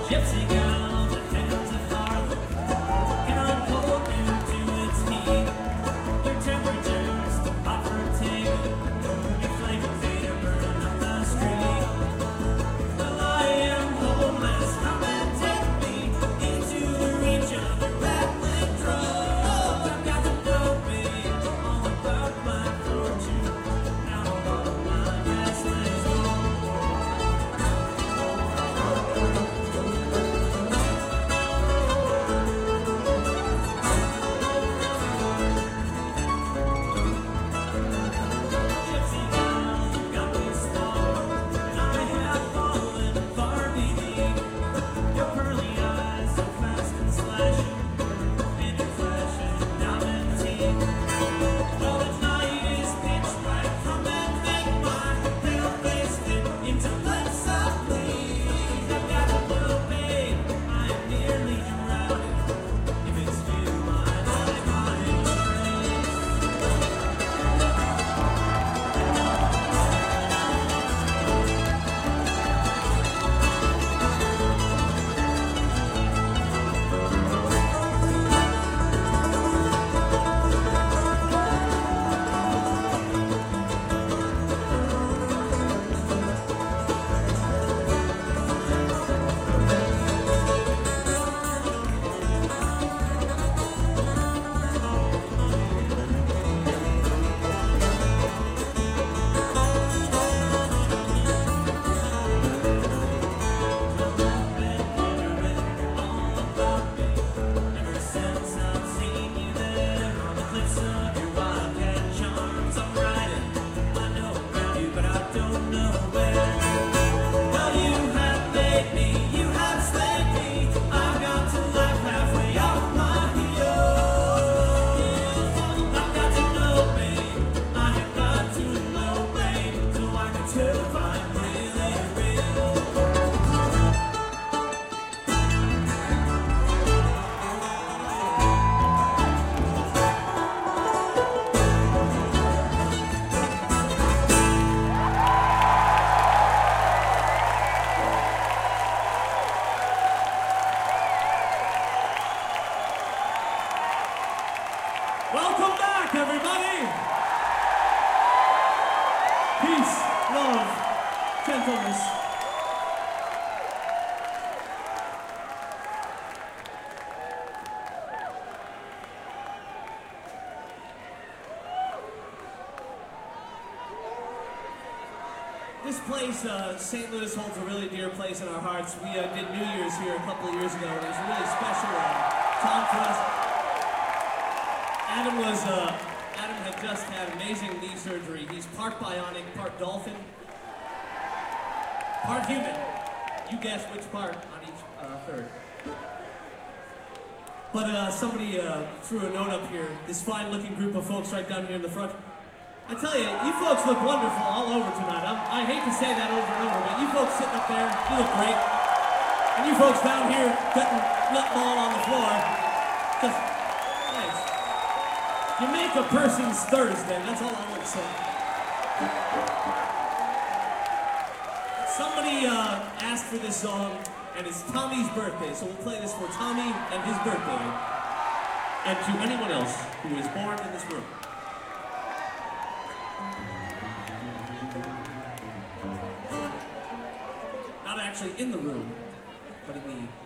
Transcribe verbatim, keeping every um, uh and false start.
Welcome back, everybody! Peace, love, gentleness. This place, uh, Saint Louis, holds a really dear place in our hearts. We uh, did New Year's here a couple of years ago, and it was a really special uh, time for us. Adam was, uh, Adam had just had amazing knee surgery. He's part bionic, part dolphin, part human. You guess which part on each uh, third. But uh, somebody uh, threw a note up here, this fine-looking group of folks right down here in the front. I tell you, you folks look wonderful all over tonight. I'm, I hate to say that over and over, but you folks sitting up there, you look great. And you folks down here cutting nutball on the floor, just thanks. You make a person's Thursday, that's all I want to say. Somebody uh, asked for this song, and it's Tommy's birthday, so we'll play this for Tommy and his birthday, and to anyone else who is born in this room. Not actually in the room, but in the